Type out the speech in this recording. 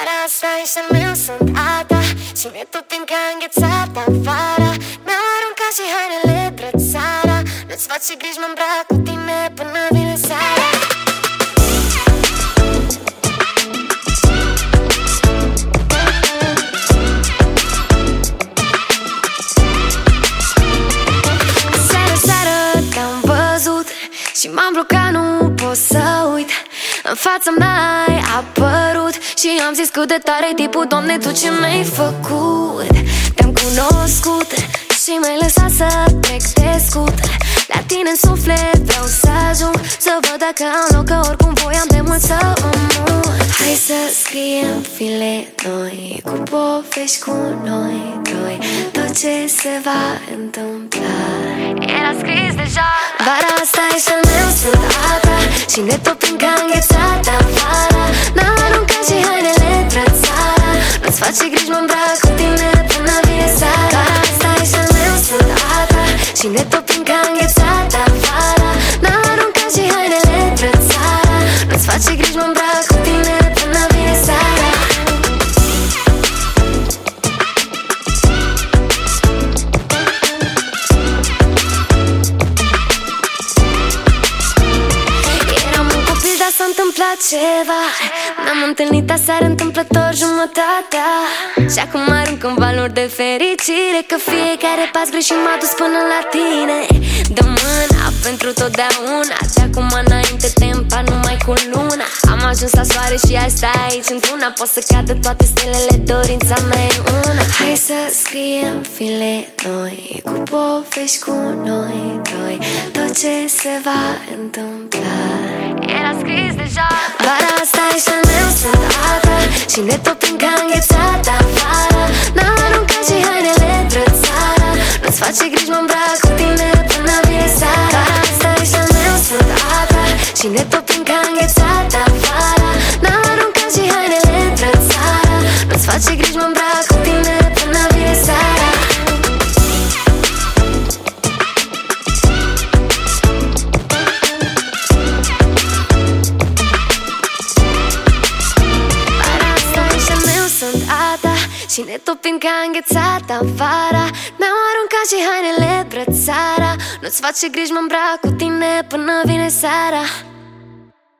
Vara asta e și-al meu, sunt a ta și mi-e tot timp că a înghețat afară. Mi-au aruncat și hainele drept seara. Nu-ți faci griji, mă îmbrac cu tine până vine seara. Și m-am blocat, nu pot să uit. În fața mea ai apărut și am zis cât de tare-i tipul, Doamne, Tu ce mi-ai făcut. Te-am cunoscut și m-ai lăsat să trec de scut. La tine în suflet vreau să ajung, să văd dacă am loc, că oricum voiam de mult să mor. Hai să scriem file noi, cu povești cu noi doi. Tot ce se va întâmpla era scris deja. Vara asta e și-al meu, sunt a ta și ne topim ca înghețat afară. N-am aruncat și hainele drept seara. Nu-ți faci griji, mă îmbrac cu tine până vine seara. Vara asta e și-al meu, sunt a ta și ne topim ca înghețat afară. N-am aruncat și hainele drept seara. Nu-ți faci griji, mă îmbrac cu tine până vine seara. S-a întâmplat ceva, n-am întâlnit aseară întâmplător jumătatea. Și acum arunc în valuri de fericire, că fiecare pas greșit m-a dus până la tine. Dă mâna pentru totdeauna, de acum înainte tempa numai cu luna. Am ajuns la soare și asta aici într-una, pot să cadă toate stelele, dorința mea e una. Hai să scriem file noi, cu povești cu noi doi. Tot ce se va întâmpla era scris deja. Vara asta e și-al meu, sunt a ta și ne topim ca înghețat afară. N-am aruncat și hainele drept seara. Nu-ți face griji, mă îmbrac cu tine până vine seara. Vara asta e și-al meu, sunt a ta și ne topim ca înghețat afară. N-am aruncat și hainele drept seara. Nu-ți face griji, mă îmbrac cu tine până vine seara. Și ne topim ca înghețat afară. Mi-au aruncat și hainele drept seara. Nu-ți faci griji, mă îmbrac cu tine până vine seara.